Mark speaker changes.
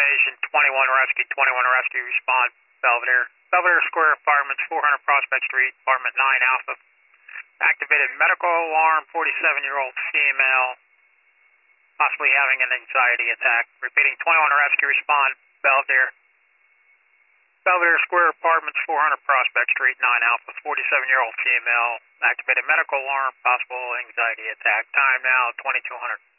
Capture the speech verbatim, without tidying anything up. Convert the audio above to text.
Speaker 1: Invasion, twenty-one Rescue, twenty-one Rescue, respond, Belvedere. Belvedere Square Apartments, four hundred Prospect Street, apartment nine Alpha. Activated medical alarm, forty-seven-year-old female, possibly having an anxiety attack. Repeating, twenty-one Rescue, respond, Belvedere. Belvedere Square Apartments, four hundred Prospect Street, nine Alpha, forty-seven-year-old female. Activated medical alarm, possible anxiety attack. Time now, twenty-two hundred.